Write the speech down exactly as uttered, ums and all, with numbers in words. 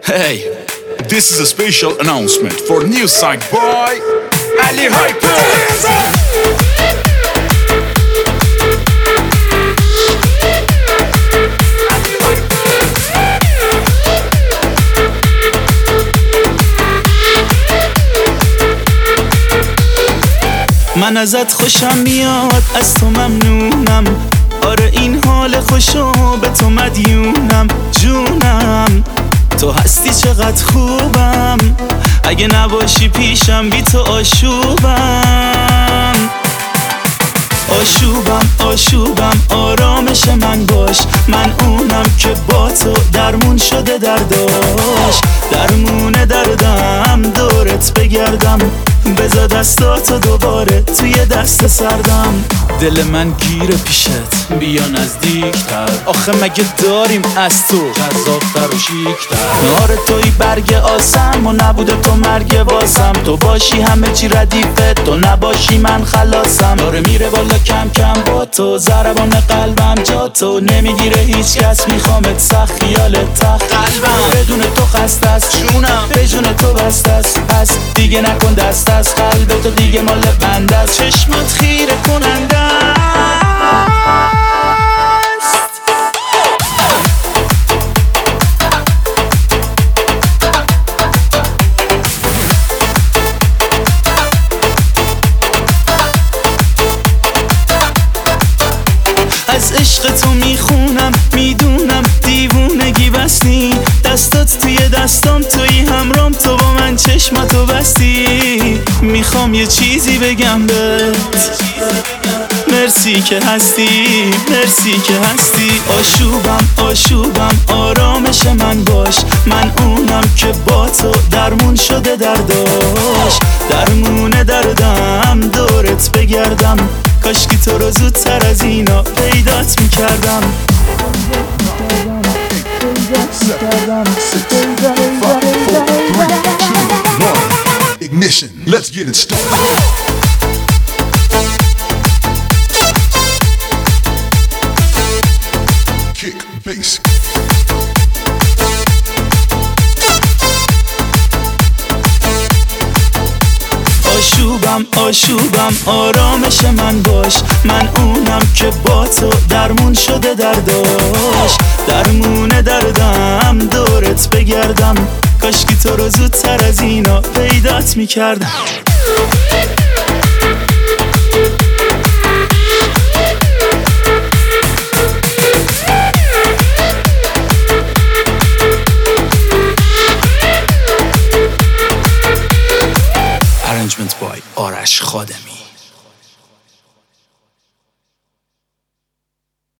Hey, this is a special announcement for new site by Ali Hyper. من ازت خوشم میاد، از تو ممنونم. آره این حال خوشو به تو مدیونم. جونم تو هستی چقدر خوبم، اگه نباشی پیشم بی تو آشوبم. آشوبم آشوبم آرامش من باش، من اونم که با تو درمون شده درداش. درمون دردم دورت بگردم، بذار دستاتو دوباره توی دست سردم. دل من گیره پیشت، بیا نزدیکتر. آخه مگه داریم از تو جذابتر و شیکتر؟ آره توی برگ آسم و نبوده تو مرگ واسم. تو باشی همه چی ردیفه، تو نباشی من خلاصم. داره میره بالا کم کم با تو، ضربان قلبم جا تو نمیگیره هیچ کس. میخوامت سخت خیالت تخت قلبم، بدون تو خسته است جونم، به جون تو بسته است. پس دیگه نکن دست از قلب تو، دیگه مال بنده است. چشمات خیره کننده است. از عشق تو میخونم، میدونم دیوونگی بستی. دستات توی دستام، توی همرام، تو با من چشماتو بستی. میخوام یه چیزی بگم بهت، مرسی که هستی، مرسی که هستی. آشوبم آشوبم آرامش من باش، من اونم که با تو درمون شده درداش. درمون دردم دورت بگردم، کاشکی تو رو زودتر از اینا پیدات میکردم. Ignition, let's get it started. Kick, bass. آشوبم آشوبم آرامش من باش، من اونم که با تو درمون شده درداش. درمون دردم دورت بگردم، کاشکی تو رو زودتر از اینا پیدات میکردم. Arrangement by آرش خادمی.